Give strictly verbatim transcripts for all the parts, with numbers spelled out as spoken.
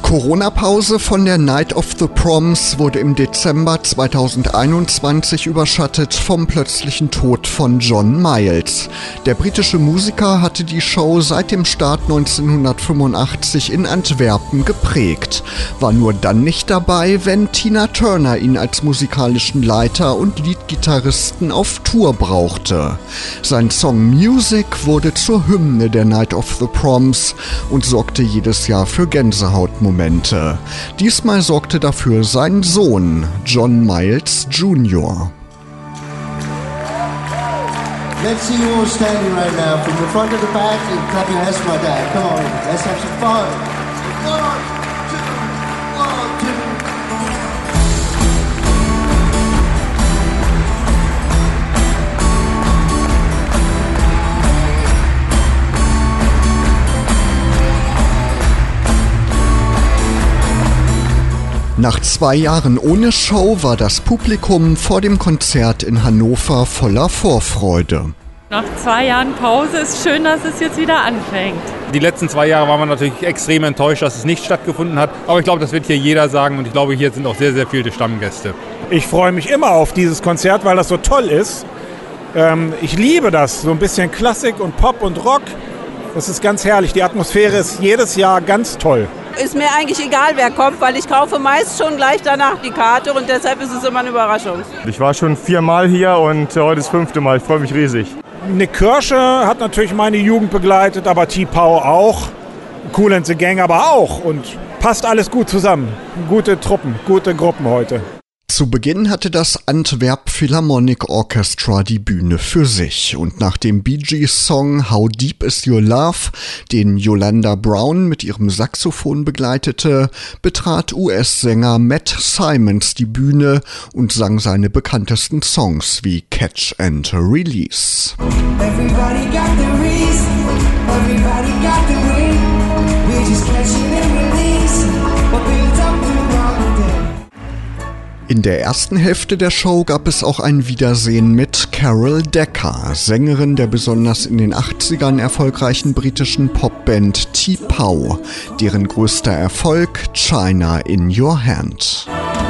Corona-Pause von der Night of the Proms wurde im Dezember zweitausendeinundzwanzig überschattet vom plötzlichen Tod von John Miles. Der britische Musiker hatte die Show seit dem Start neunzehnhundertfünfundachtzig in Antwerpen geprägt, war nur dann nicht dabei, wenn Tina Turner ihn als musikalischen Leiter und Leadgitarristen auf Tour brauchte. Sein Song Music wurde zur Hymne der Night of the Proms und sorgte jedes Jahr für Gänsehautmomente. Diesmal sorgte dafür sein Sohn, John Miles Junior Let's see you all standing right now from the front of the back and clapping. That's my dad. Come on, let's have some fun. One, two, one, two. Nach zwei Jahren ohne Show war das Publikum vor dem Konzert in Hannover voller Vorfreude. Nach zwei Jahren Pause ist schön, dass es jetzt wieder anfängt. Die letzten zwei Jahre waren wir natürlich extrem enttäuscht, dass es nicht stattgefunden hat. Aber ich glaube, das wird hier jeder sagen und ich glaube, hier sind auch sehr, sehr viele Stammgäste. Ich freue mich immer auf dieses Konzert, weil das so toll ist. Ähm, ich liebe das, so ein bisschen Klassik und Pop und Rock. Das ist ganz herrlich. Die Atmosphäre ist jedes Jahr ganz toll. Ist mir eigentlich egal, wer kommt, weil ich kaufe meist schon gleich danach die Karte und deshalb ist es immer eine Überraschung. Ich war schon viermal hier und heute das fünfte Mal. Ich freue mich riesig. Nick Kirsche hat natürlich meine Jugend begleitet, aber T-Pow auch. Kool and the Gang aber auch und passt alles gut zusammen. Gute Truppen, gute Gruppen heute. Zu Beginn hatte das Antwerp Philharmonic Orchestra die Bühne für sich und nach dem Bee Gees Song How Deep Is Your Love, den Yolanda Brown mit ihrem Saxophon begleitete, betrat U S-Sänger Matt Simons die Bühne und sang seine bekanntesten Songs wie Catch and Release. Everybody got the reason, everybody got the way, we're just catching and releasing, what builds up throughout the day. In der ersten Hälfte der Show gab es auch ein Wiedersehen mit Carol Decker, Sängerin der besonders in den achtzigern erfolgreichen britischen Popband T-Pow, deren größter Erfolg China in Your Hand.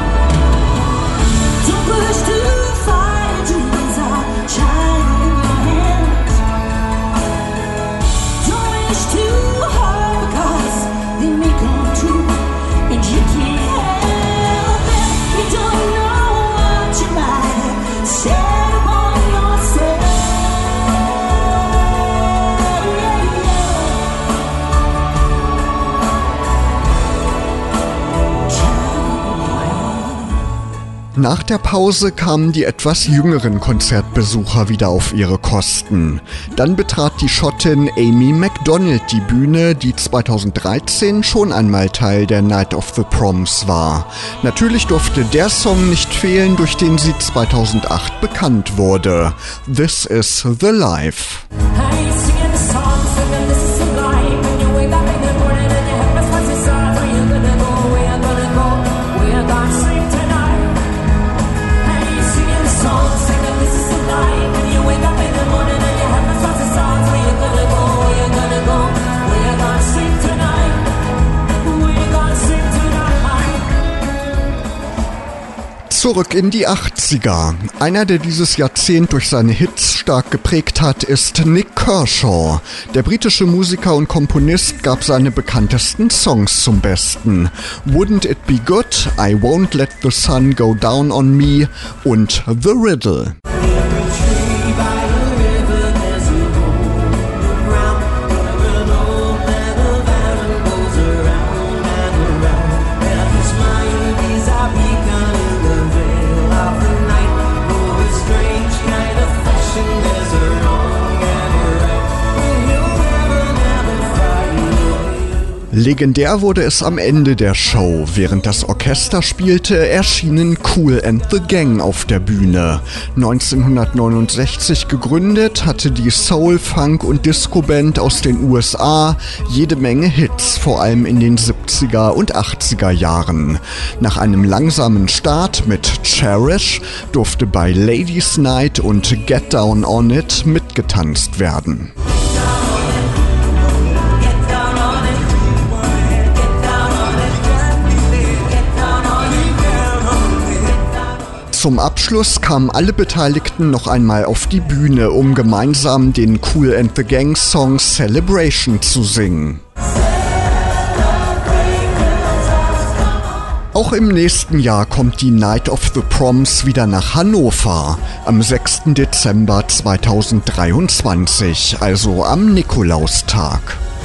Nach der Pause kamen die etwas jüngeren Konzertbesucher wieder auf ihre Kosten. Dann betrat die Schottin Amy Macdonald die Bühne, die zweitausenddreizehn schon einmal Teil der Night of the Proms war. Natürlich durfte der Song nicht fehlen, durch den sie zweitausendacht bekannt wurde. This is the Life. Zurück in die achtziger. Einer, der dieses Jahrzehnt durch seine Hits stark geprägt hat, ist Nick Kershaw. Der britische Musiker und Komponist gab seine bekanntesten Songs zum Besten. Wouldn't It Be Good, I Won't Let the Sun Go Down on Me und The Riddle. Legendär wurde es am Ende der Show. Während das Orchester spielte, erschienen Kool and the Gang auf der Bühne. neunzehnhundertneunundsechzig gegründet, hatte die Soul-, Funk- und Disco-Band aus den U S A jede Menge Hits, vor allem in den siebziger und achtziger Jahren. Nach einem langsamen Start mit Cherish durfte bei Ladies Night und Get Down on It mitgetanzt werden. Zum Abschluss kamen alle Beteiligten noch einmal auf die Bühne, um gemeinsam den Kool and the Gang Song Celebration zu singen. Auch im nächsten Jahr kommt die Night of the Proms wieder nach Hannover, am sechsten Dezember zweitausenddreiundzwanzig, also am Nikolaustag.